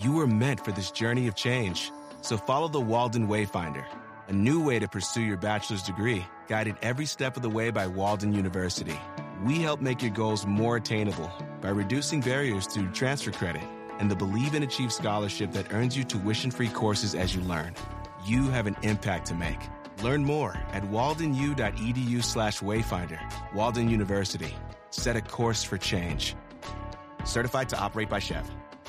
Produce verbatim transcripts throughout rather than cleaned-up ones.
You were meant for this journey of change. So follow the Walden Wayfinder, a new way to pursue your bachelor's degree, guided every step of the way by Walden University. We help make your goals more attainable by reducing barriers through transfer credit and the Believe and Achieve scholarship that earns you tuition-free courses as you learn. You have an impact to make. Learn more at waldenu.edu slash wayfinder. Walden University. Set a course for change. Certified to operate by Chev.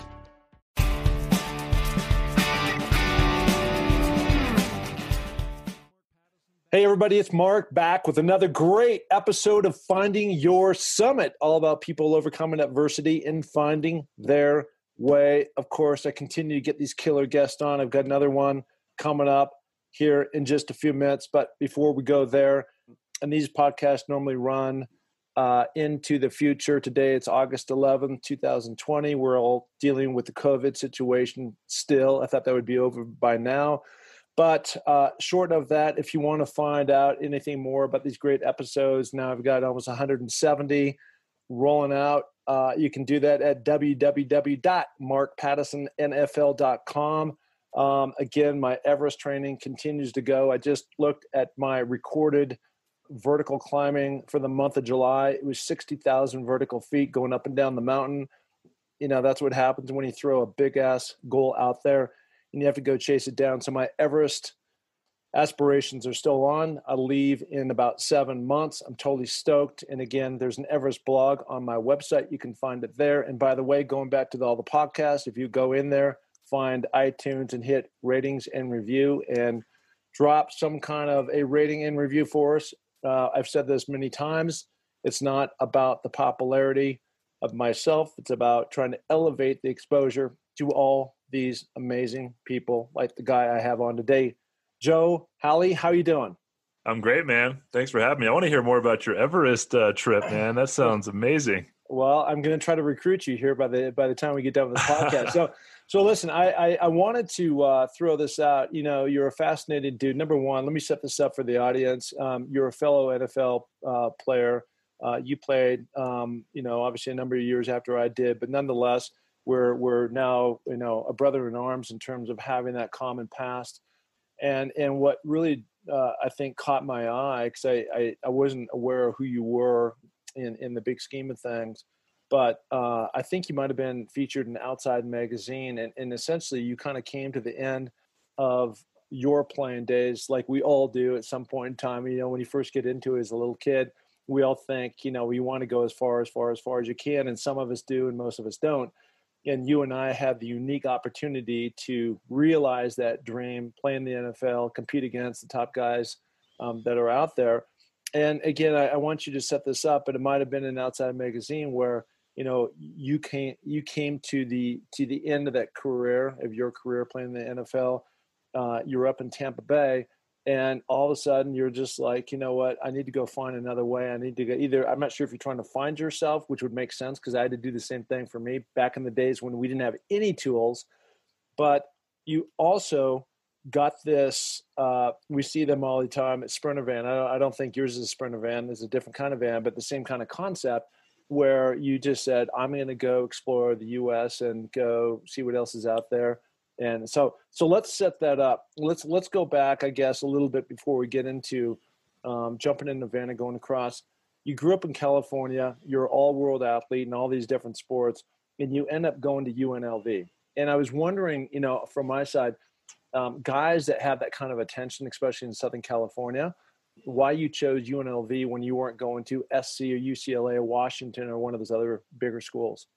Hey everybody, it's Mark back with another great episode of Finding Your Summit, all about people overcoming adversity and finding their way. Of course, I continue to get these killer guests on. I've got another one coming up here in just a few minutes. But before we go there, and these podcasts normally run uh, into the future. Today, it's August eleventh, twenty twenty. We're all dealing with the COVID situation still. I thought that would be over by now. But uh, short of that, if you want to find out anything more about these great episodes, now I've got almost one hundred seventy rolling out. Uh, you can do that at w w w dot mark pattison n f l dot com. Um, again, my Everest training continues to go. I just looked at my recorded vertical climbing for the month of July. It was sixty thousand vertical feet going up and down the mountain. You know, that's what happens when you throw a big-ass goal out there and you have to go chase it down. So my Everest aspirations are still on. I leave in about seven months. I'm totally stoked. And again, there's an Everest blog on my website. You can find it there. And by the way, going back to the, all the podcasts, if you go in there, find iTunes and hit ratings and review and drop some kind of a rating and review for us. Uh, I've said this many times. It's not about the popularity of myself. It's about trying to elevate the exposure to all these amazing people like the guy I have on today. Joe Halley, how you doing? I'm great, man. Thanks for having me. I want to hear more about your Everest uh, trip, man. That sounds amazing. Well, I'm going to try to recruit you here by the by the time we get done with this podcast. so, so listen, I I, I wanted to uh, throw this out. You know, you're a fascinating dude. Number one, let me set this up for the audience. Um, you're a fellow N F L uh, player. Uh, you played, um, you know, obviously a number of years after I did, but nonetheless, we're we're now, you know, a brother in arms in terms of having that common past. And and what really uh, I think caught my eye, because I, I, I wasn't aware of who you were in, in the big scheme of things, but uh, I think you might have been featured in Outside Magazine, and, and essentially you kind of came to the end of your playing days, like we all do at some point in time. You know, when you first get into it as a little kid, we all think, you know, we want to go as far, as far, as far as you can, and some of us do, and most of us don't. And you and I have the unique opportunity to realize that dream, play in the N F L, compete against the top guys um, that are out there. And again, I, I want you to set this up, but it might have been in Outside Magazine where, you know, you came you came to the to the end of that career, of your career playing in the N F L. Uh, you were up in Tampa Bay, and all of a sudden you're just like, you know what, I need to go find another way. I need to go either, I'm not sure if you're trying to find yourself, which would make sense because I had to do the same thing for me back in the days when we didn't have any tools, but you also got this, uh, we see them all the time at Sprinter Van. I don't, I don't think yours is a Sprinter Van. It's a different kind of van, but the same kind of concept where you just said, I'm going to go explore the U S and go see what else is out there. And so, so let's set that up. Let's let's go back, I guess, a little bit before we get into um, jumping in the van and going across. You grew up in California. You're an all-world athlete in all these different sports, and you end up going to U N L V. And I was wondering, you know, from my side, um, guys that have that kind of attention, especially in Southern California, why you chose U N L V when you weren't going to S C or U C L A or Washington or one of those other bigger schools.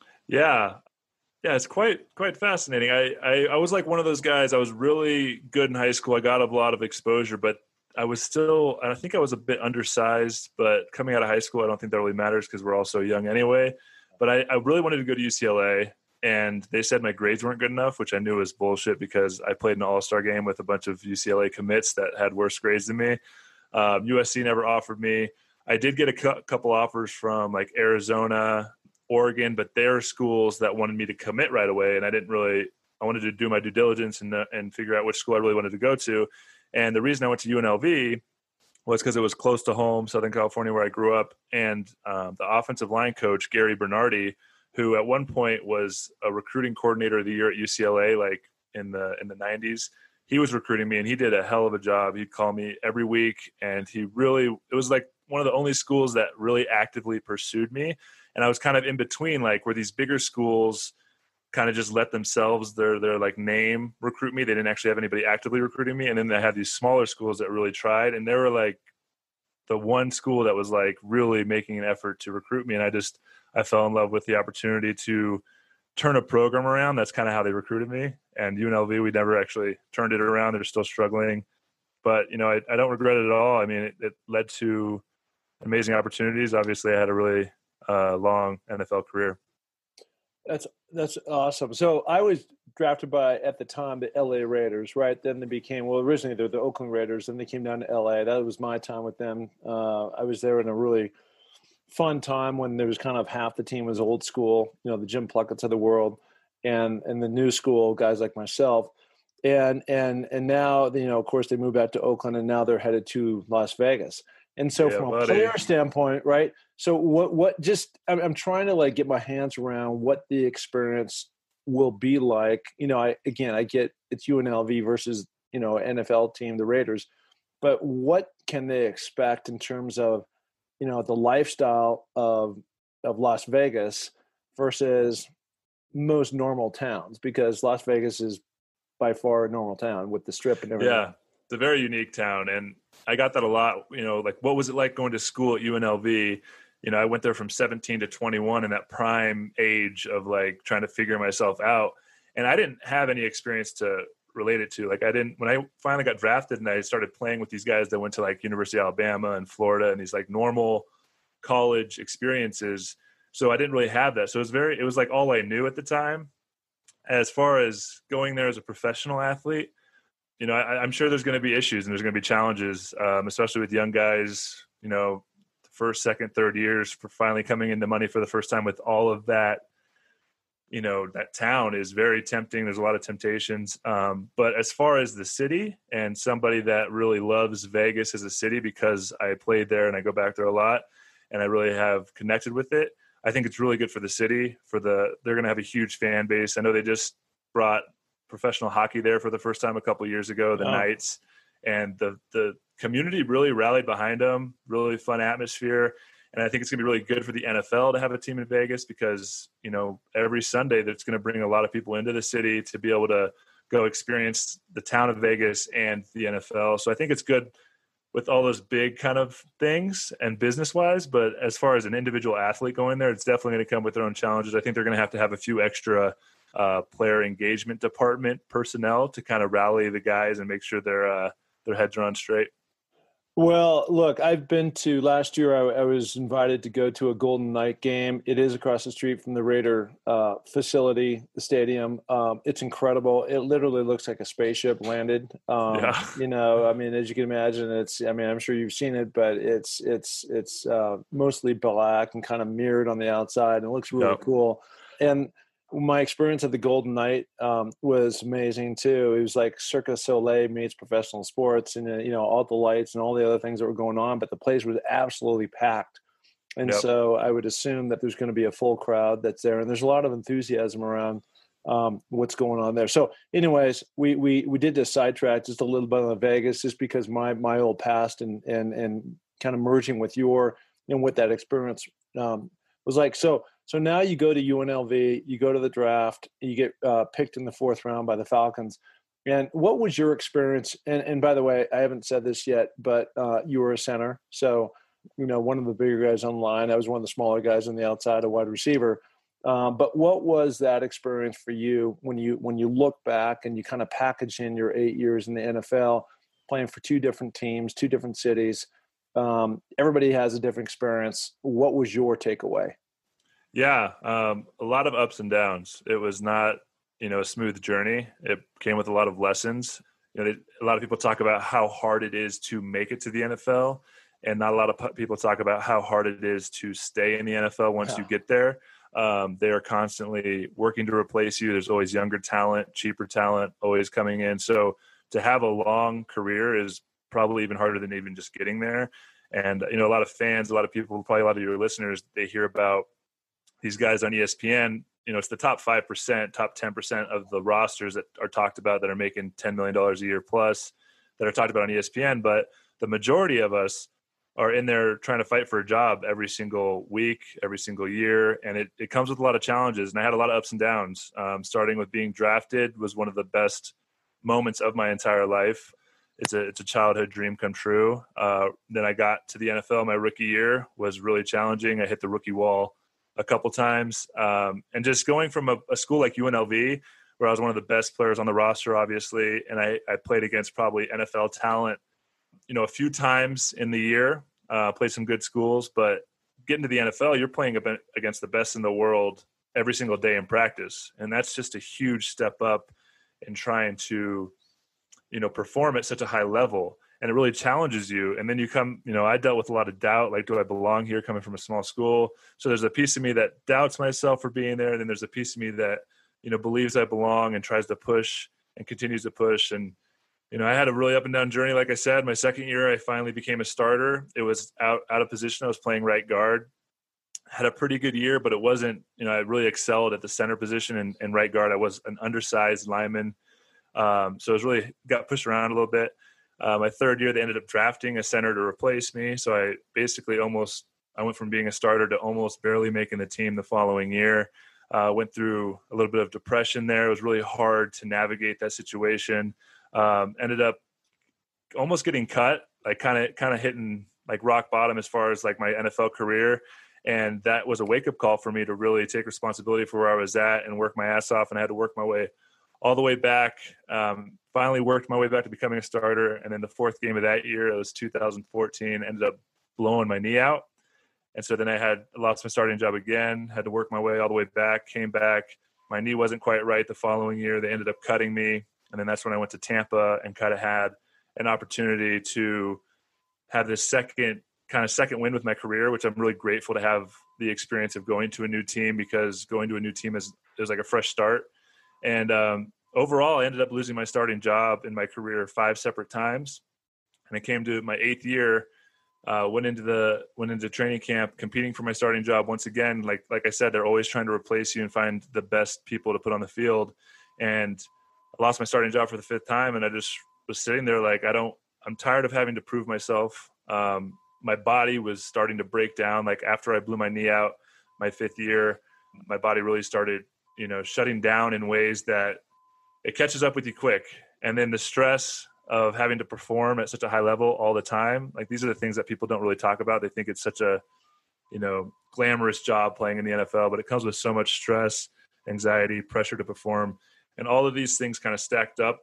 Yeah. Yeah, it's quite quite fascinating. I, I, I was like one of those guys. I was really good in high school. I got a lot of exposure, but I was still, I think I was a bit undersized, but coming out of high school, I don't think that really matters because we're all so young anyway. But I, I really wanted to go to U C L A, and they said my grades weren't good enough, which I knew was bullshit because I played an all-star game with a bunch of U C L A commits that had worse grades than me. Um, U S C never offered me. I did get a cu- couple offers from like Arizona, Oregon, but they're schools that wanted me to commit right away. And I didn't really, I wanted to do my due diligence and, uh, and figure out which school I really wanted to go to. And the reason I went to U N L V was because it was close to home, Southern California, where I grew up. And um, the offensive line coach, Gary Bernardi, who at one point was a recruiting coordinator of the year at U C L A, like in the in the nineties. He was recruiting me, and he did a hell of a job. He'd call me every week, and he really, it was like one of the only schools that really actively pursued me. And I was kind of in between, like where these bigger schools kind of just let themselves, their their like name recruit me. They didn't actually have anybody actively recruiting me. And then they had these smaller schools that really tried, and they were like the one school that was like really making an effort to recruit me. And I just, I fell in love with the opportunity to turn a program around. That's kind of how they recruited me. And U N L V, we never actually turned it around. They're still struggling, but you know, I, I don't regret it at all. I mean, it, it led to amazing opportunities. Obviously I had a really uh, long N F L career. That's, that's awesome. So I was drafted by, at the time, the L A Raiders, right? Then they became, well, originally they're the Oakland Raiders. Then they came down to L A. That was my time with them. Uh, I was there in a really fun time when there was kind of half the team was old school, you know, the Jim Pluckett's of the world, and and the new school guys like myself. And and and now, you know, of course, they moved out to Oakland, and now they're headed to Las Vegas. And so yeah, from buddy. a player standpoint, right? So what what just I'm, I'm trying to like get my hands around what the experience will be like. You know, I again I get it's U N L V versus, you know, N F L team, the Raiders, but what can they expect in terms of, you know, the lifestyle of of Las Vegas versus most normal towns, because Las Vegas is by far a normal town with the Strip and everything. Yeah, it's a very unique town, and I got that a lot. You know, like what was it like going to school at U N L V? You know, I went there from seventeen to twenty-one in that prime age of like trying to figure myself out, and I didn't have any experience to relate it to. Like I didn't, when I finally got drafted and I started playing with these guys that went to like University of Alabama and Florida and these like normal college experiences. So I didn't really have that. So it was very, it was like all I knew at the time. As far as going there as a professional athlete, you know, I, I'm sure there's going to be issues and there's going to be challenges, um, especially with young guys, you know, the first, second, third years for finally coming into money for the first time with all of that. You know, that town is very tempting. There's a lot of temptations. Um, but as far as the city and somebody that really loves Vegas as a city, because I played there and I go back there a lot and I really have connected with it, I think it's really good for the city. For the, they're going to have a huge fan base. I know they just brought professional hockey there for the first time a couple of years ago, the Oh. Knights, and the the community really rallied behind them. Really fun atmosphere. And I think it's going to be really good for the N F L to have a team in Vegas because, you know, every Sunday that's going to bring a lot of people into the city to be able to go experience the town of Vegas and the N F L. So I think it's good with all those big kind of things and business-wise. But as far as an individual athlete going there, it's definitely going to come with their own challenges. I think they're going to have to have a few extra uh, player engagement department personnel to kind of rally the guys and make sure their uh, their heads are on straight. Well, look, I've been to last year. I, I was invited to go to a Golden Knight game. It is across the street from the Raider uh, facility, the stadium. Um, it's incredible. It literally looks like a spaceship landed. Um, Yeah. You know, I mean, as you can imagine, it's. I mean, I'm sure you've seen it, but it's it's it's uh, mostly black and kind of mirrored on the outside, and it looks really Yep. cool. And my experience at the Golden Knight um, was amazing too. It was like Cirque du Soleil meets professional sports, and uh, you know, all the lights and all the other things that were going on. But the place was absolutely packed, and Yep. so I would assume that there's going to be a full crowd that's there, and there's a lot of enthusiasm around um, what's going on there. So, anyways, we we we did this sidetrack just a little bit on Vegas, just because my my old past and and and kind of merging with your and what that experience um, was like. So. So now you go to U N L V, you go to the draft, you get uh, picked in the fourth round by the Falcons. And what was your experience? And, and by the way, I haven't said this yet, but uh, you were a center. So, you know, one of the bigger guys on the line. I was one of the smaller guys on the outside, a wide receiver. Um, but what was that experience for you when you when you look back and you kind of package in your eight years in the N F L, playing for two different teams, two different cities? Um, everybody has a different experience. What was your takeaway? Yeah, um, a lot of ups and downs. It was not, you know, a smooth journey. It came with a lot of lessons. You know, they, a lot of people talk about how hard it is to make it to the N F L, and not a lot of people talk about how hard it is to stay in the N F L once Yeah. you get there. Um, they are constantly working to replace you. There's always younger talent, cheaper talent, always coming in. So to have a long career is probably even harder than even just getting there. And, you know, a lot of fans, a lot of people, probably a lot of your listeners, they hear about these guys on E S P N, you know, it's the top five percent, top ten percent of the rosters that are talked about that are making ten million dollars a year plus that are talked about on E S P N. But the majority of us are in there trying to fight for a job every single week, every single year. And it, it comes with a lot of challenges. And I had a lot of ups and downs. Um, starting with being drafted was one of the best moments of my entire life. It's a, it's a childhood dream come true. Uh, then I got to the N F L. My rookie year was really challenging. I hit the rookie wall a couple times. Um, and just going from a, a school like U N L V, where I was one of the best players on the roster, obviously, and I, I played against probably N F L talent, you know, a few times in the year, uh, played some good schools, but getting to the N F L, you're playing against the best in the world every single day in practice. And that's just a huge step up in trying to, you know, perform at such a high level. And it really challenges you. And then you come, you know, I dealt with a lot of doubt, like, do I belong here coming from a small school? So there's a piece of me that doubts myself for being there. And then there's a piece of me that, you know, believes I belong and tries to push and continues to push. And, you know, I had a really up and down journey. Like I said, my second year, I finally became a starter. It was out, out of position. I was playing right guard. Had a pretty good year, but it wasn't, you know, I really excelled at the center position and, and right guard. I was an undersized lineman. Um, so it was really got pushed around a little bit. Uh, my third year, they ended up drafting a center to replace me. So I basically almost, I went from being a starter to almost barely making the team the following year. Uh, went through a little bit of depression there. It was really hard to navigate that situation. Um, ended up almost getting cut, like kind of, kind of hitting like rock bottom as far as like my N F L career. And that was a wake up call for me to really take responsibility for where I was at and work my ass off. And I had to work my way all the way back. Um, finally worked my way back to becoming a starter. And then the fourth game of that year, it was two thousand fourteen, ended up blowing my knee out. And so then I had lost my starting job again, had to work my way all the way back, came back. My knee wasn't quite right the following year. They ended up cutting me. And then that's when I went to Tampa and kind of had an opportunity to have this second kind of second win with my career, which I'm really grateful to have the experience of going to a new team, because going to a new team is, is like a fresh start. And um, overall, I ended up losing my starting job in my career five separate times. And it came to my eighth year, uh, went into the went into training camp, competing for my starting job once again. Like like I said, they're always trying to replace you and find the best people to put on the field. And I lost my starting job for the fifth time, and I just was sitting there like, I don't. I'm tired of having to prove myself. Um, my body was starting to break down. Like after I blew my knee out my fifth year, my body really started, you know, shutting down in ways that it catches up with you quick. And then the stress of having to perform at such a high level all the time, like these are the things that people don't really talk about. They think it's such a, you know, glamorous job playing in the N F L, but it comes with so much stress, anxiety, pressure to perform. And all of these things kind of stacked up.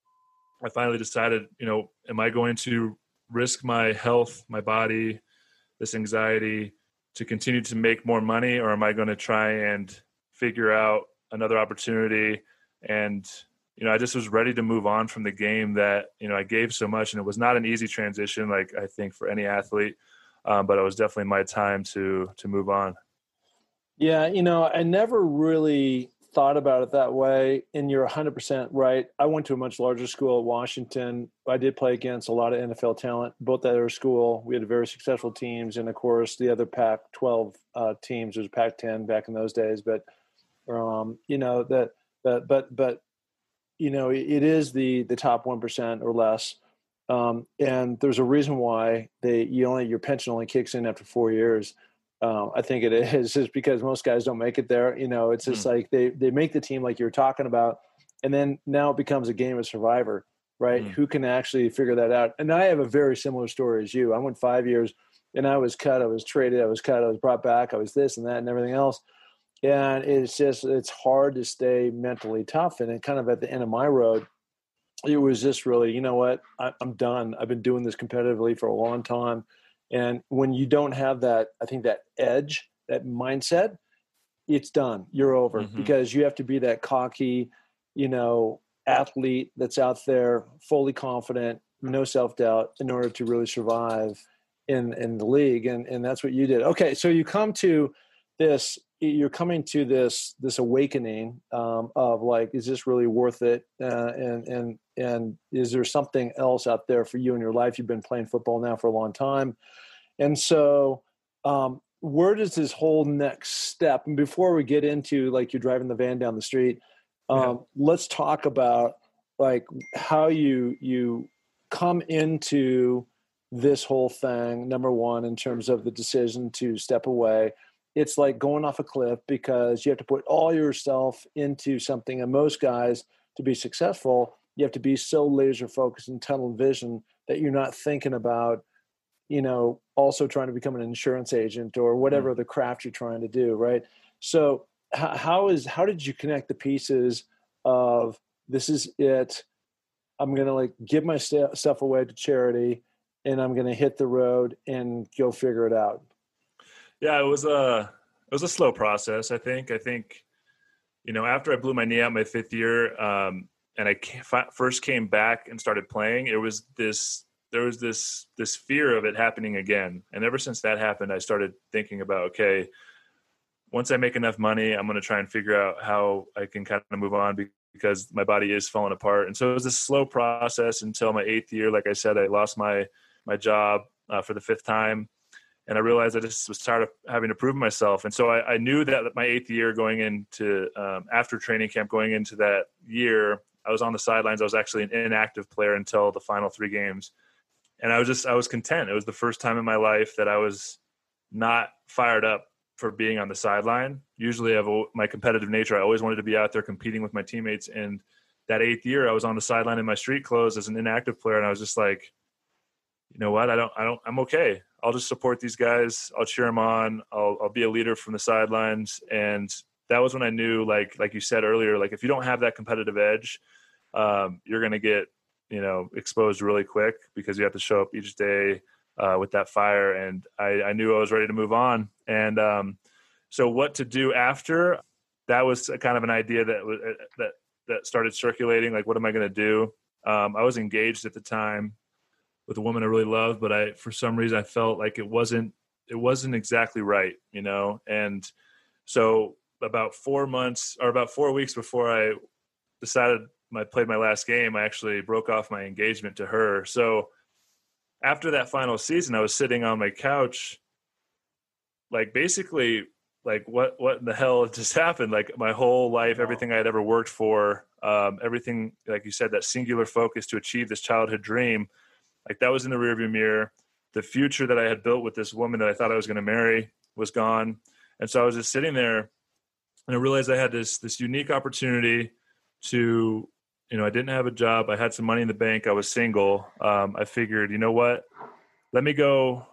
I finally decided, you know, am I going to risk my health, my body, this anxiety to continue to make more money, or am I going to try and figure out another opportunity? And, you know, I just was ready to move on from the game that, you know, I gave so much, and it was not an easy transition, like I think for any athlete, um, but it was definitely my time to, to move on. Yeah. You know, I never really thought about it that way, and you're one hundred percent right. I went to a much larger school at Washington. I did play against a lot of N F L talent, both at our school. We had very successful teams, and of course the other Pac twelve uh, teams. There was Pac ten back in those days, but um, you know that, that, but but you know it is the the top one percent or less, um, and there's a reason why they you only your pension only kicks in after four years. Um, I think it is just because most guys don't make it there. You know, it's just mm. like they, they make the team like you were talking about, and then now it becomes a game of survivor, right? Mm. Who can actually figure that out? And I have a very similar story as you. I went five years and I was cut, I was traded, I was cut, I was brought back, I was this and that and everything else. And it's just, it's hard to stay mentally tough. And then kind of at the end of my road, it was just really, you know what, I, I'm done. I've been doing this competitively for a long time. And when you don't have that, I think that edge, that mindset, it's done. You're over mm-hmm. because you have to be that cocky, you know, athlete that's out there, fully confident, no self-doubt, in order to really survive in, in the league. And, and that's what you did. Okay. So you come to this, you're coming to this, this awakening um, of like, is this really worth it? Uh, and, and, and is there something else out there for you in your life? You've been playing football now for a long time. And so um, where does this whole next step, and before we get into like you're driving the van down the street, um, yeah. let's talk about like how you, you come into this whole thing. Number one, in terms of the decision to step away, it's like going off a cliff because you have to put all yourself into something. And most guys, to be successful, you have to be so laser focused and tunnel vision that you're not thinking about, you know, also trying to become an insurance agent or whatever mm-hmm. the craft you're trying to do. Right. So how, how is, how did you connect the pieces of this is it? I'm going to like give my st- stuff away to charity and I'm going to hit the road and go figure it out. Yeah, it was a, it was a slow process. I think, I think, you know, after I blew my knee out my fifth year, um, and I came, first came back and started playing, it was this, there was this, this fear of it happening again. And ever since that happened, I started thinking about, okay, once I make enough money, I'm going to try and figure out how I can kind of move on because my body is falling apart. And so it was this slow process until my eighth year. Like I said, I lost my, my job uh, for the fifth time. And I realized I just was tired of having to prove myself. And so I, I knew that my eighth year going into, um, after training camp, going into that year, I was on the sidelines. I was actually an inactive player until the final three games. And I was just, I was content. It was the first time in my life that I was not fired up for being on the sideline. Usually I have my competitive nature. I always wanted to be out there competing with my teammates. And that eighth year I was on the sideline in my street clothes as an inactive player. And I was just like, you know what? I don't, I don't, I'm okay. I'll just support these guys. I'll cheer them on. I'll, I'll be a leader from the sidelines. And that was when I knew, like, like you said earlier, like if you don't have that competitive edge, um, you're going to get, you know, exposed really quick because you have to show up each day uh, with that fire. And I, I knew I was ready to move on. And um, so what to do after, that was a kind of an idea that was, that, that started circulating. Like, what am I going to do? Um, I was engaged at the time with a woman I really loved, but I, for some reason I felt like it wasn't, it wasn't exactly right, you know? And so about four months or about four weeks before I decided I played my last game, I actually broke off my engagement to her. So after that final season, I was sitting on my couch, like basically like what, what in the hell just happened? Like my whole life, everything I had ever worked for, um, everything, like you said, that singular focus to achieve this childhood dream, like that was in the rearview mirror. The future that I had built with this woman that I thought I was going to marry was gone. And so I was just sitting there and I realized I had this, this unique opportunity to, you know, I didn't have a job. I had some money in the bank. I was single. Um, I figured, you know what, let me go,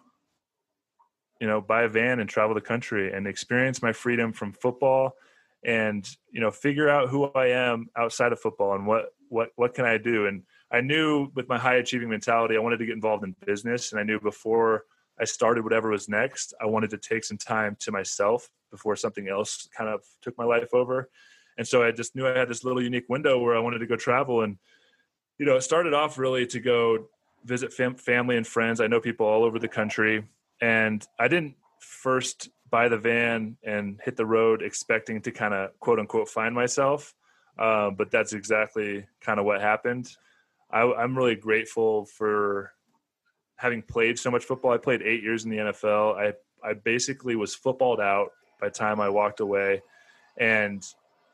you know, buy a van and travel the country and experience my freedom from football and, you know, figure out who I am outside of football and what, what, what can I do? And I knew with my high achieving mentality, I wanted to get involved in business. And I knew before I started whatever was next, I wanted to take some time to myself before something else kind of took my life over. And so I just knew I had this little unique window where I wanted to go travel. And, you know, it started off really to go visit fam- family and friends. I know people all over the country. And I didn't first buy the van and hit the road expecting to kind of quote unquote find myself. Uh, but that's exactly kind of what happened. I, I'm really grateful for having played so much football. I played eight years in the N F L. I, I basically was footballed out by the time I walked away. And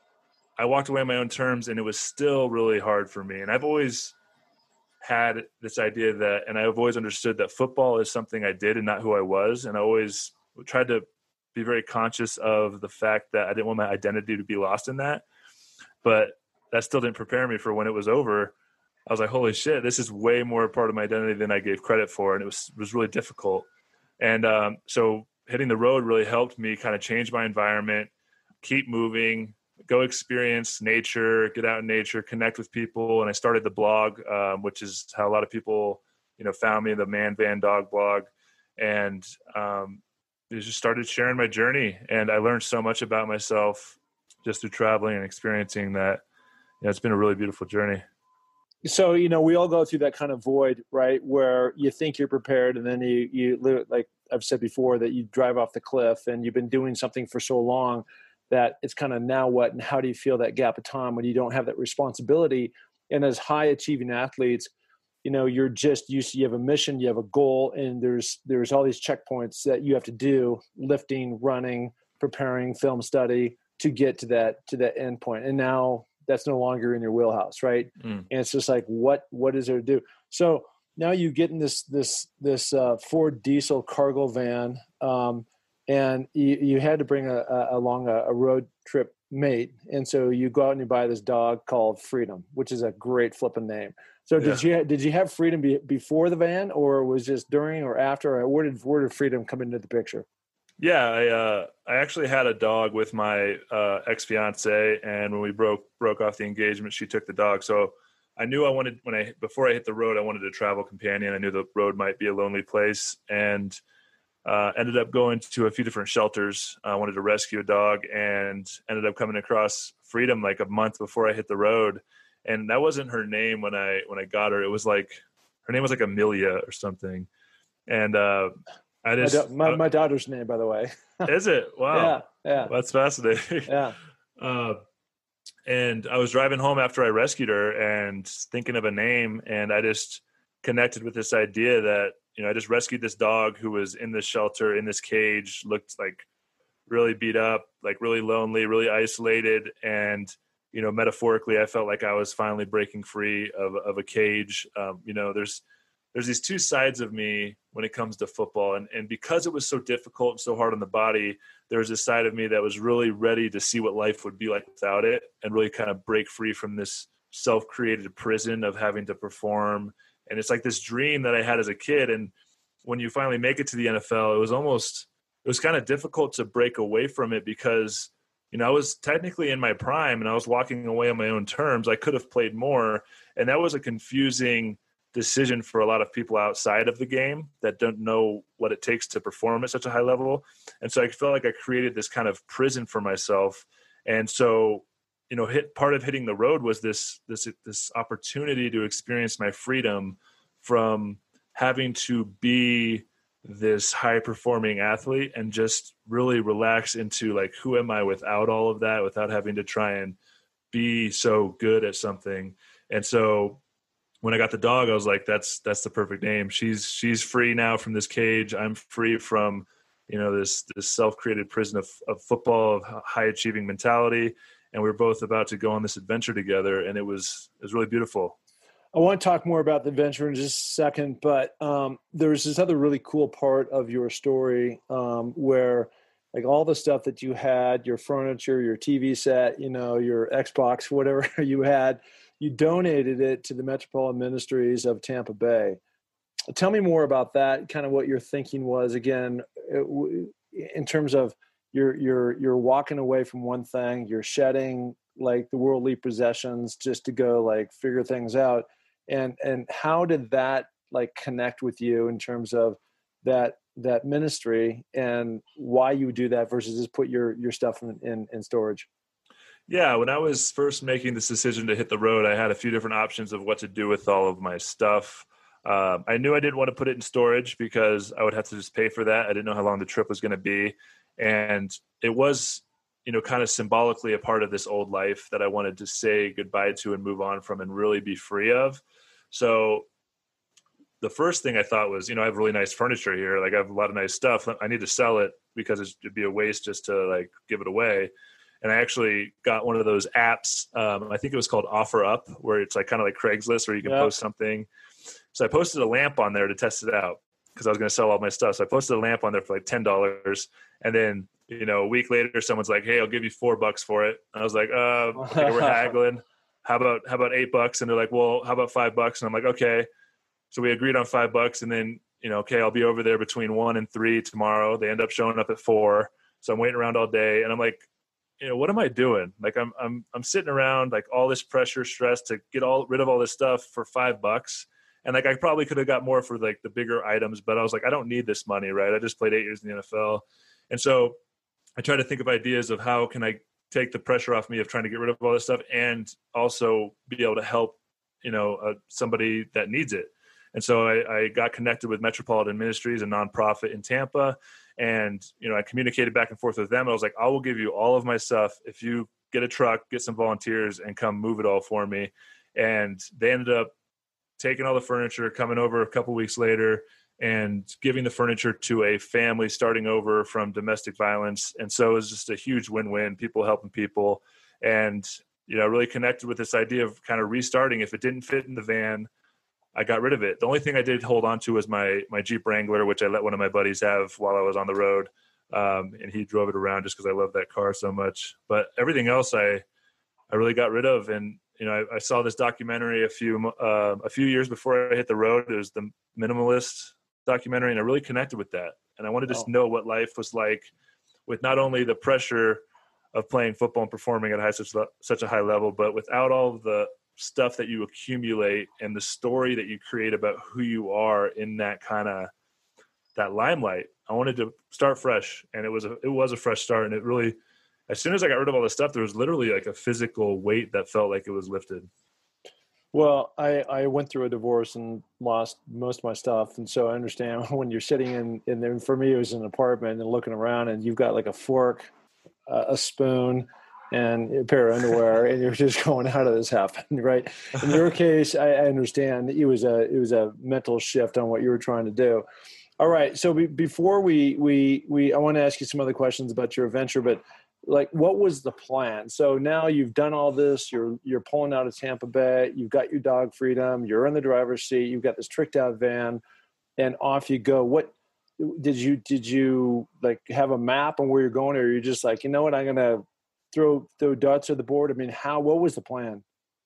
I walked away on my own terms, and it was still really hard for me. And I've always had this idea that, and I've always understood that football is something I did and not who I was. And I always tried to be very conscious of the fact that I didn't want my identity to be lost in that. But that still didn't prepare me for when it was over. I was like, holy shit, this is way more a part of my identity than I gave credit for. And it was, it was really difficult. And um, so hitting the road really helped me kind of change my environment, keep moving, go experience nature, get out in nature, connect with people. And I started the blog, um, which is how a lot of people, you know, found me, the Man Van Dog blog. And um, just started sharing my journey. And I learned so much about myself just through traveling and experiencing that. You know, it's been a really beautiful journey. So, you know, we all go through that kind of void, right? Where you think you're prepared and then you, you like I've said before, that you drive off the cliff and you've been doing something for so long that it's kind of now what, and how do you feel that gap of time when you don't have that responsibility? And as high achieving athletes, you know, you're just used to, you have a mission, you have a goal, and there's there's all these checkpoints that you have to do, lifting, running, preparing, film study to get to that to that end point. And now that's no longer in your wheelhouse, right? Mm. And it's just like, what what is there to do? So now you get in this this this uh, Ford diesel cargo van, um, and you, you had to bring a, a, along a, a road trip mate, and so you go out and you buy this dog called Freedom, which is a great flipping name. So yeah. did you did you have Freedom be, before the van, or was just during or after? Or where did where did Freedom come into the picture? Yeah, I uh, I actually had a dog with my uh, ex fiance, and when we broke broke off the engagement, she took the dog. So I knew I wanted when I before I hit the road, I wanted a travel companion. I knew the road might be a lonely place, and uh, ended up going to a few different shelters. I wanted to rescue a dog, and ended up coming across Freedom like a month before I hit the road. And that wasn't her name when I when I got her. It was like her name was like Amelia or something. And uh, I just my, da- my, my daughter's name, by the way. Is it? Wow. Yeah, yeah. That's fascinating. Yeah. Uh, and I was driving home after I rescued her and thinking of a name, and I just connected with this idea that, you know, I just rescued this dog who was in this shelter, in this cage, looked like really beat up, like really lonely, really isolated, and you know, metaphorically, I felt like I was finally breaking free of, of a cage. Um, you know, there's, there's these two sides of me when it comes to football. And, and because it was so difficult and so hard on the body, there was this side of me that was really ready to see what life would be like without it, and really kind of break free from this self-created prison of having to perform. And it's like this dream that I had as a kid. And when you finally make it to the N F L, it was almost, it was kind of difficult to break away from it because, you know, I was technically in my prime and I was walking away on my own terms. I could have played more. And that was a confusing decision for a lot of people outside of the game that don't know what it takes to perform at such a high level. And so I felt like I created this kind of prison for myself. And so, you know, hit part of hitting the road was this, this, this opportunity to experience my freedom from having to be this high performing athlete and just really relax into like, who am I without all of that, without having to try and be so good at something. And so when I got the dog, I was like, that's, that's the perfect name. She's, she's free now from this cage. I'm free from, you know, this, this self-created prison of, of football, of high achieving mentality. And we were both about to go on this adventure together. And it was, it was really beautiful. I want to talk more about the adventure in just a second, but um, there's this other really cool part of your story um, where like all the stuff that you had, your furniture, your T V set, you know, your Xbox, whatever you had, you donated it to the Metropolitan Ministries of Tampa Bay. Tell me more about that, kind of what your thinking was, again, in terms of you're, you're, you're walking away from one thing, you're shedding like the worldly possessions just to go like figure things out. And, and how did that like connect with you in terms of that, that ministry and why you would do that versus just put your, your stuff in, in, in storage? Yeah. When I was first making this decision to hit the road, I had a few different options of what to do with all of my stuff. Um, I knew I didn't want to put it in storage because I would have to just pay for that. I didn't know how long the trip was going to be. And it was, you know, kind of symbolically a part of this old life that I wanted to say goodbye to and move on from and really be free of. So the first thing I thought was, you know, I have really nice furniture here. Like I have a lot of nice stuff. I need to sell it because it'd be a waste just to like give it away. And I actually got one of those apps. Um, I think it was called OfferUp, where it's like kind of like Craigslist where you can yeah. post something. So I posted a lamp on there to test it out because I was going to sell all my stuff. So I posted a lamp on there for like ten dollars. And then, you know, a week later, someone's like, hey, I'll give you four bucks for it. And I was like, uh, okay, we're haggling. How about, how about eight bucks? And they're like, well, how about five bucks? And I'm like, okay. So we agreed on five bucks. And then, you know, okay, I'll be over there between one and three tomorrow. They end up showing up at four. So I'm waiting around all day. And I'm like, you know, what am I doing? Like I'm, I'm, I'm sitting around like all this pressure, stress to get all rid of all this stuff for five bucks. And like, I probably could have got more for like the bigger items, but I was like, I don't need this money. Right. I just played eight years in the N F L. And so I try to think of ideas of how can I take the pressure off me of trying to get rid of all this stuff and also be able to help, you know, uh, somebody that needs it. And so I, I got connected with Metropolitan Ministries, a nonprofit in Tampa. And, you know, I communicated back and forth with them. I was like, I will give you all of my stuff if you get a truck, get some volunteers and come move it all for me. And they ended up taking all the furniture, coming over a couple weeks later, and giving the furniture to a family starting over from domestic violence. And so it was just a huge win-win, people helping people. And, you know, really connected with this idea of kind of restarting. If it didn't fit in the van, I got rid of it. The only thing I did hold on to was my, my Jeep Wrangler, which I let one of my buddies have while I was on the road. Um, and he drove it around just because I love that car so much. But everything else I, I really got rid of. And, you know, I, I saw this documentary a few, uh, a few years before I hit the road. It was the Minimalist documentary, and I really connected with that. And I wanted to Oh. know what life was like with not only the pressure of playing football and performing at high, such, such a high level, but without all of the stuff that you accumulate and the story that you create about who you are in that kind of that limelight. I wanted to start fresh, and it was a, it was a fresh start. And it really, as soon as I got rid of all this stuff, there was literally like a physical weight that felt like it was lifted. Well, I, I went through a divorce and lost most of my stuff. And so I understand when you're sitting in, in there, for me, it was an apartment and looking around, and you've got like a fork, uh, a spoon, and a pair of underwear, and you're just going, how did this happen? Right. In your case, I, I understand it was a, it was a mental shift on what you were trying to do. All right. So be, before we, we, we, I want to ask you some other questions about your adventure, but like, what was the plan? So now you've done all this, you're, you're pulling out of Tampa Bay, you've got your dog freedom, you're in the driver's seat, you've got this tricked out van, and off you go. What did you, did you like have a map on where you're going, or you're just like, you know what, I'm going to throw, throw darts at the board? I mean, how, what was the plan?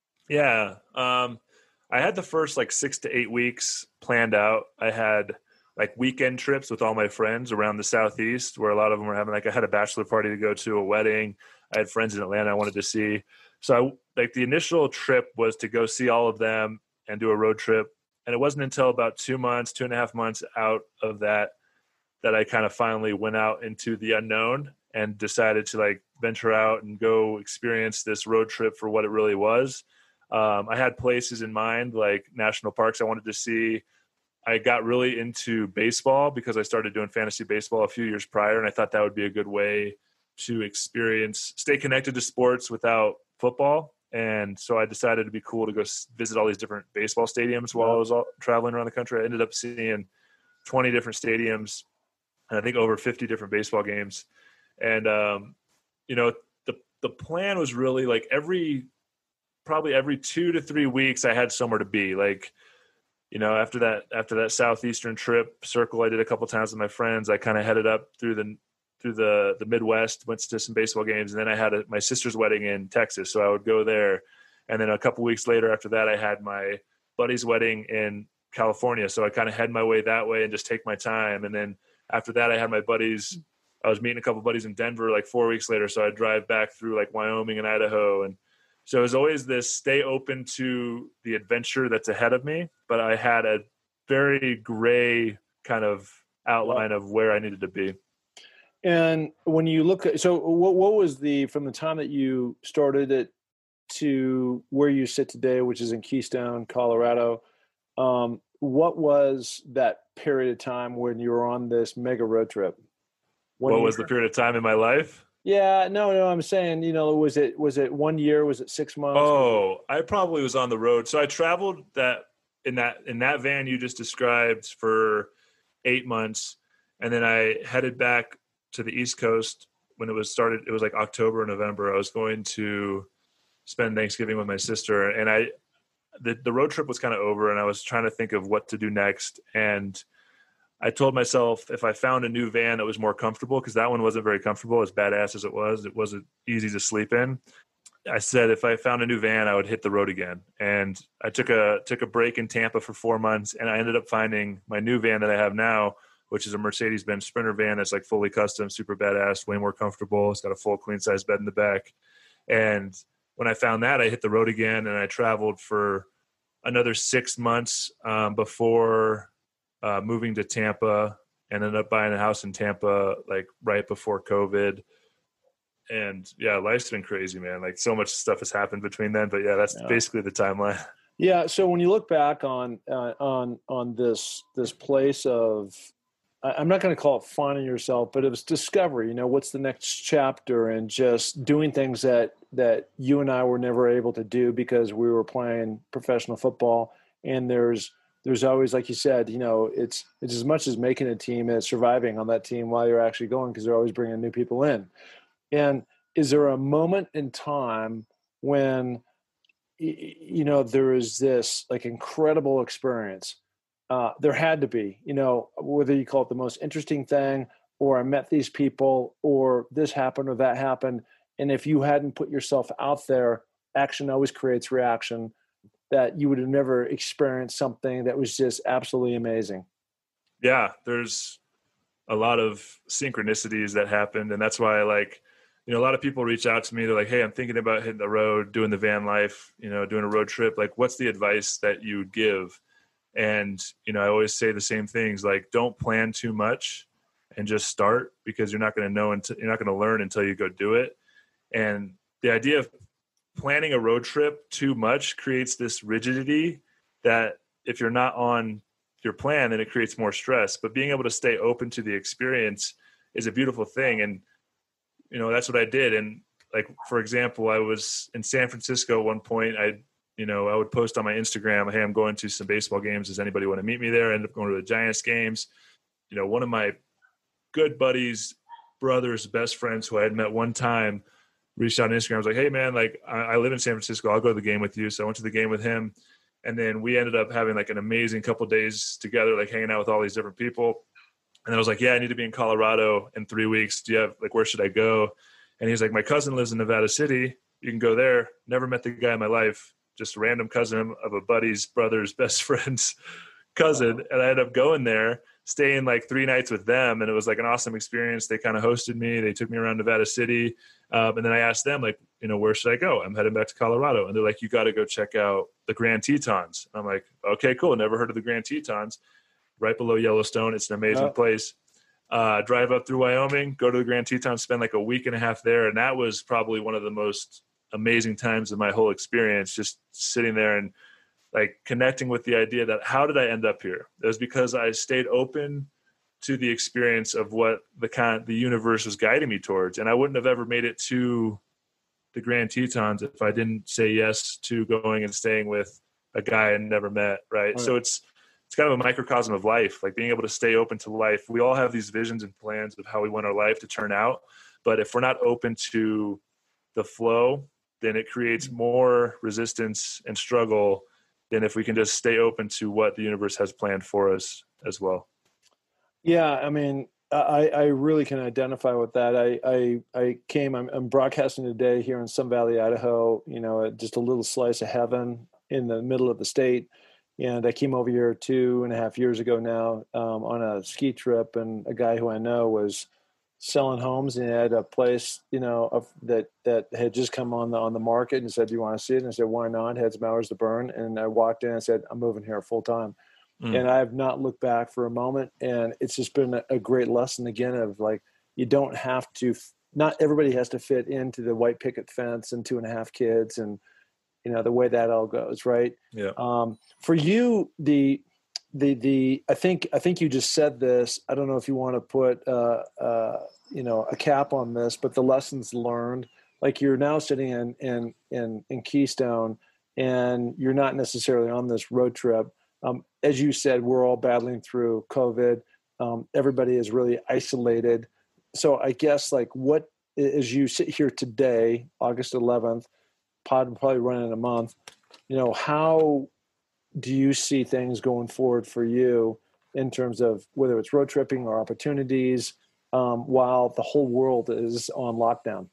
Yeah. Um, I had the first like six to eight weeks planned out. I had like weekend trips with all my friends around the Southeast, where a lot of them were having, like, I had a bachelor party to go to, a wedding. I had friends in Atlanta I wanted to see. So I, like the initial trip was to go see all of them and do a road trip. And it wasn't until about two months, two and a half months out of that, that I kind of finally went out into the unknown and decided to like venture out and go experience this road trip for what it really was. Um, I had places in mind, like national parks I wanted to see. I got really into baseball because I started doing fantasy baseball a few years prior, and I thought that would be a good way to experience, stay connected to sports without football. And so I decided it'd be cool to go visit all these different baseball stadiums while I was all, traveling around the country. I ended up seeing twenty different stadiums, and I think over fifty different baseball games. And, um, you know, the the plan was really like every, probably every two to three weeks I had somewhere to be. Like, you know, after that, after that Southeastern trip circle I did a couple times with my friends, I kind of headed up through the, through the, the Midwest, went to some baseball games. And then I had a, my sister's wedding in Texas. So I would go there. And then a couple weeks later after that, I had my buddy's wedding in California. So I kind of head my way that way and just take my time. And then after that, I had my buddies, I was meeting a couple buddies in Denver like four weeks later. So I'd drive back through like Wyoming and Idaho. And so it was always this stay open to the adventure that's ahead of me. But I had a very gray kind of outline of where I needed to be. And when you look at, so what, what was the, from the time that you started it to where you sit today, which is in Keystone, Colorado, um, what was that period of time when you were on this mega road trip? One what year? was the period of time in my life? Yeah, no, no, I'm saying, you know, was it, was it one year? Was it six months? Oh, I probably was on the road. So I traveled that in that, in that van you just described for eight months. And then I headed back to the East Coast when it was started. It was like October or November. I was going to spend Thanksgiving with my sister, and I, the, the road trip was kind of over, and I was trying to think of what to do next. And I told myself if I found a new van that was more comfortable, because that one wasn't very comfortable, as badass as it was, it wasn't easy to sleep in. I said, if I found a new van, I would hit the road again. And I took a, took a break in Tampa for four months and I ended up finding my new van that I have now, which is a Mercedes-Benz Sprinter van that's like fully custom, super badass, way more comfortable. It's got a full queen size bed in the back. And when I found that, I hit the road again, and I traveled for another six months um, before uh, moving to Tampa, and ended up buying a house in Tampa, like right before COVID. And yeah, life's been crazy, man. Like so much stuff has happened between then, but yeah, that's yeah. basically the timeline. Yeah. So when you look back on, uh, on, on this, this place of, I'm not going to call it finding yourself, but it was discovery, you know, what's the next chapter, and just doing things that, that you and I were never able to do because we were playing professional football And there's, there's always, like you said, you know, it's, it's as much as making a team as surviving on that team while you're actually going, because they're always bringing new people in. And is there a moment in time when, you know, there is this like incredible experience? Uh, there had to be, you know, whether you call it the most interesting thing, or I met these people, or this happened or that happened. And if you hadn't put yourself out there, action always creates reaction, that you would have never experienced something that was just absolutely amazing. Yeah, there's a lot of synchronicities that happened. And that's why I like, you know, a lot of people reach out to me. They're like, hey, I'm thinking about hitting the road, doing the van life, you know, doing a road trip. Like, what's the advice that you would give? And, you know, I always say the same things, like, don't plan too much and just start, because you're not going to know until you're not going to learn until you go do it. And the idea of planning a road trip too much creates this rigidity that if you're not on your plan, then it creates more stress. But being able to stay open to the experience is a beautiful thing. And, you know, that's what I did. And like, for example, I was in San Francisco at one point. I, you know, I would post on my Instagram, hey, I'm going to some baseball games. Does anybody want to meet me there? I ended up going to the Giants games. You know, one of my good buddies, brothers, best friends who I had met one time reached out on Instagram. I was like, hey man, like I, I live in San Francisco. I'll go to the game with you. So I went to the game with him. And then we ended up having like an amazing couple days together, like hanging out with all these different people. And then I was like, yeah, I need to be in Colorado in three weeks. Do you have, like, where should I go? And he's like, my cousin lives in Nevada City. You can go there. Never met the guy in my life. Just a random cousin of a buddy's brother's best friend's cousin. And I ended up going there, staying like three nights with them. And it was like an awesome experience. They kind of hosted me. They took me around Nevada City. Um, and then I asked them, like, you know, where should I go? I'm heading back to Colorado. And they're like, you got to go check out the Grand Tetons. And I'm like, okay, cool. Never heard of the Grand Tetons. Right below Yellowstone. It's an amazing oh. place. Uh, drive up through Wyoming, go to the Grand Tetons, spend like a week and a half there. And that was probably one of the most amazing times of my whole experience, just sitting there and like connecting with the idea that how did I end up here? It was because I stayed open to the experience of what the kind the universe was guiding me towards. And I wouldn't have ever made it to the Grand Tetons if I didn't say yes to going and staying with a guy I never met. Right. right. So it's, it's kind of a microcosm of life, like being able to stay open to life. We all have these visions and plans of how we want our life to turn out. But if we're not open to the flow, then it creates more resistance and struggle than if we can just stay open to what the universe has planned for us as well. Yeah. I mean, I, I really can identify with that. I, I, I came, I'm, I'm broadcasting today here in Sun Valley, Idaho, you know, just a little slice of heaven in the middle of the state. And I came over here two and a half years ago now um, on a ski trip, and a guy who I know was selling homes, and he had a place, you know, of, that that had just come on the on the market, and said, "Do you want to see it?" And I said, "Why not?" Had some hours to burn, and I walked in and said, "I'm moving here full time," mm. and I have not looked back for a moment. And it's just been a, a great lesson again of like, you don't have to. Not everybody has to fit into the white picket fence and two and a half kids and, you know, the way that all goes, right? Yeah. Um, for you, the, the, the, I think, I think you just said this. I don't know if you want to put, uh, uh, you know, a cap on this, but the lessons learned, like you're now sitting in, in, in, in Keystone, and you're not necessarily on this road trip. Um, as you said, we're all battling through COVID. Um, everybody is really isolated. So I guess like what, as you sit here today, August eleventh, pod will probably run in a month, you know, how do you see things going forward for you in terms of whether it's road tripping or opportunities um, while the whole world is on lockdown?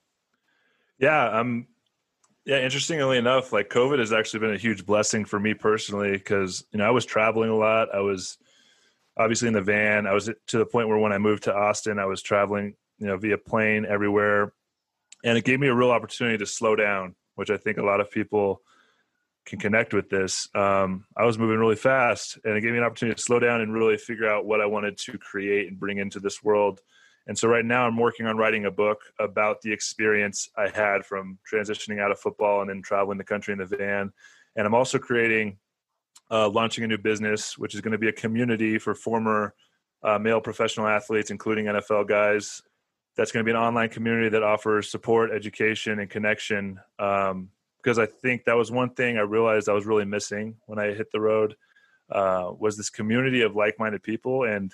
Yeah. Um, yeah. Interestingly enough, like COVID has actually been a huge blessing for me personally, because, you know, I was traveling a lot. I was obviously in the van. I was to the point where when I moved to Austin, I was traveling, you know, via plane everywhere. And it gave me a real opportunity to slow down, which I think a lot of people can connect with this. Um, I was moving really fast, and it gave me an opportunity to slow down and really figure out what I wanted to create and bring into this world. And so right now I'm working on writing a book about the experience I had from transitioning out of football and then traveling the country in the van. And I'm also creating, uh, launching a new business, which is going to be a community for former uh, male professional athletes, including N F L guys. That's going to be an online community that offers support, education, and connection um, because I think that was one thing I realized I was really missing when I hit the road, uh, was this community of like-minded people and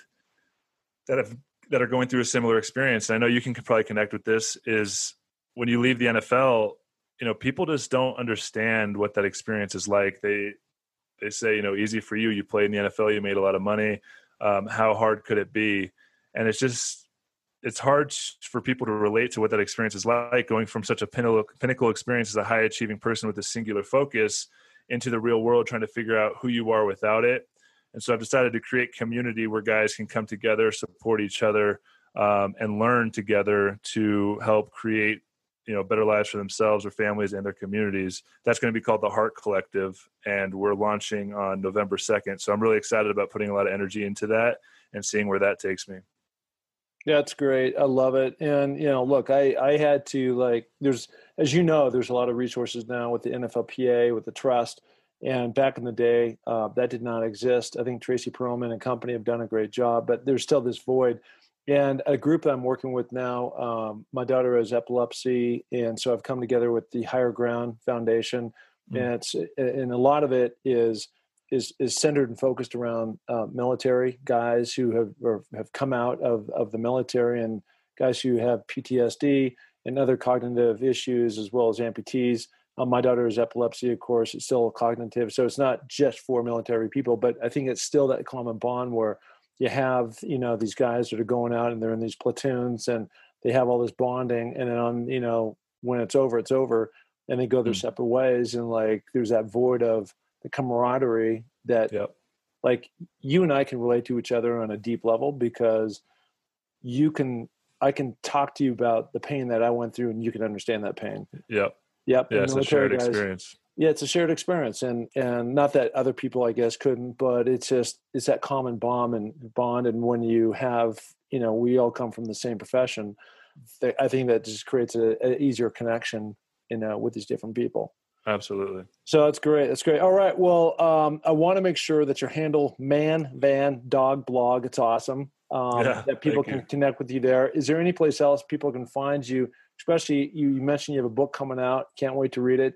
that have, that are going through a similar experience. And I know you can probably connect with this, is when you leave the N F L, you know, people just don't understand what that experience is like. They, they say, you know, easy for you, you played in the N F L, you made a lot of money. Um, how hard could it be? And it's just, it's hard for people to relate to what that experience is like, going from such a pinnacle, pinnacle experience as a high achieving person with a singular focus into the real world, trying to figure out who you are without it. And so I've decided to create community where guys can come together, support each other, um, and learn together to help create, you know, better lives for themselves, their families, and their communities. That's going to be called the Heart Collective, and we're launching on November second. So I'm really excited about putting a lot of energy into that and seeing where that takes me. That's great. I love it. And, you know, look, I, I had to, like, there's, as you know, there's a lot of resources now with the N F L P A, with the trust. And back in the day, uh, that did not exist. I think Tracy Perlman and company have done a great job, but there's still this void. And a group that I'm working with now, um, my daughter has epilepsy. And so I've come together with the Higher Ground Foundation. Mm-hmm. And it's, and a lot of it is, is is centered and focused around uh, military guys who have or have come out of, of the military, and guys who have P T S D and other cognitive issues, as well as amputees. Um, my daughter has epilepsy, of course. It's still cognitive. So it's not just for military people, but I think it's still that common bond where you have, you know, these guys that are going out and they're in these platoons and they have all this bonding. And then on, you know, when it's over, it's over, and they go their mm-hmm. separate ways. And like, there's that void of the camaraderie that yep. like you and I can relate to each other on a deep level, because you can, I can talk to you about the pain that I went through and you can understand that pain. Yep. Yep. Yeah. It's a shared guys, experience. Yeah. It's a shared experience. And, and not that other people, I guess, couldn't, but it's just, it's that common bond and bond. And when you have, you know, we all come from the same profession, I think that just creates a, a easier connection, you know, with these different people. Absolutely. So that's great. That's great. All right. Well, um, I want to make sure that your handle, Man Van Dog Blog, it's awesome. Um, yeah, that people can you. connect with you there. Is there any place else people can find you? Especially you, you mentioned you have a book coming out. Can't wait to read it.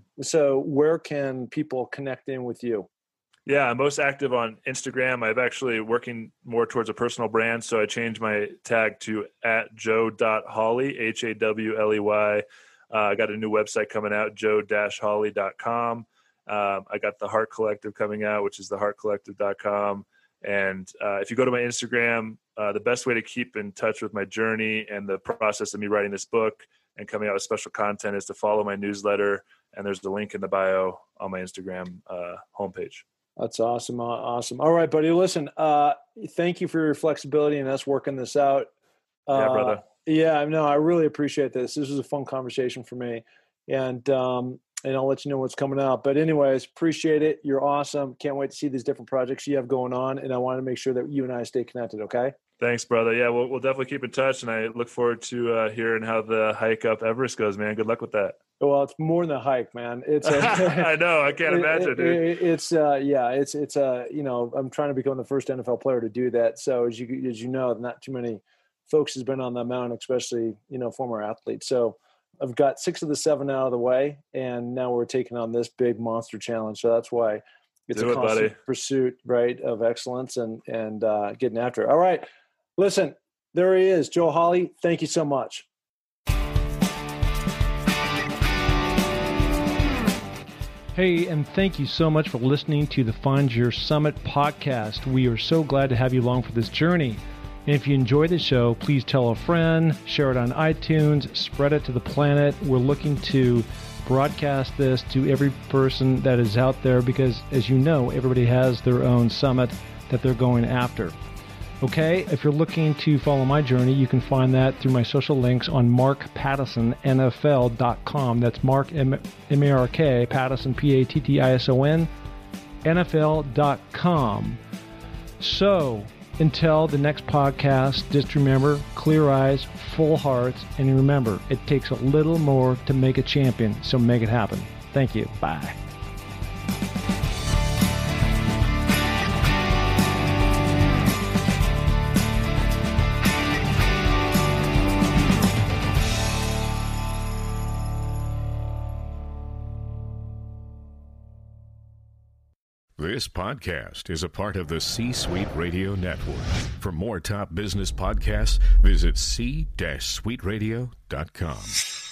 So where can people connect in with you? Yeah, I'm most active on Instagram. I'm actually working more towards a personal brand. So I changed my tag to at joe dot hawley, H A W L E Y. Uh, I got a new website coming out, joe dash hawley dot com. Um, I got the Heart Collective coming out, which is the heart collective dot com. And uh, if you go to my Instagram, uh, the best way to keep in touch with my journey and the process of me writing this book and coming out with special content is to follow my newsletter. And there's the link in the bio on my Instagram uh, homepage. That's awesome. Awesome. All right, buddy. Listen, uh, thank you for your flexibility and us working this out. Uh, yeah, brother. Yeah, no, I really appreciate this. This was a fun conversation for me, and um, and I'll let you know what's coming out. But anyways, appreciate it. You're awesome. Can't wait to see these different projects you have going on, and I want to make sure that you and I stay connected. Okay. Thanks, brother. Yeah, we'll we'll definitely keep in touch, and I look forward to uh, hearing how the hike up Everest goes, man. Good luck with that. Well, it's more than a hike, man. It's a, I know. I can't imagine, it, dude. It, it's uh, yeah. It's it's uh, you know, I'm trying to become the first N F L player to do that. So as you as you know, not too many folks has been on the mountain, especially, you know, former athletes. So I've got six of the seven out of the way, and now we're taking on this big monster challenge. So that's why it's Do a it, constant buddy. pursuit, right, of excellence and and uh, getting after it. All right, listen, there he is, Joe Hawley. Thank you so much. Hey, and thank you so much for listening to the Find Your Summit podcast. We are so glad to have you along for this journey. And if you enjoy the show, please tell a friend, share it on iTunes, spread it to the planet. We're looking to broadcast this to every person that is out there because, as you know, everybody has their own summit that they're going after. Okay, if you're looking to follow my journey, you can find that through my social links on mark pattison N F L dot com. That's Mark, M A R K, Pattison, P A T T I S O N, N F L dot com. So, until the next podcast, just remember, clear eyes, full hearts, and remember, it takes a little more to make a champion, so make it happen. Thank you. Bye. This podcast is a part of the C-Suite Radio Network. For more top business podcasts, visit c suite radio dot com.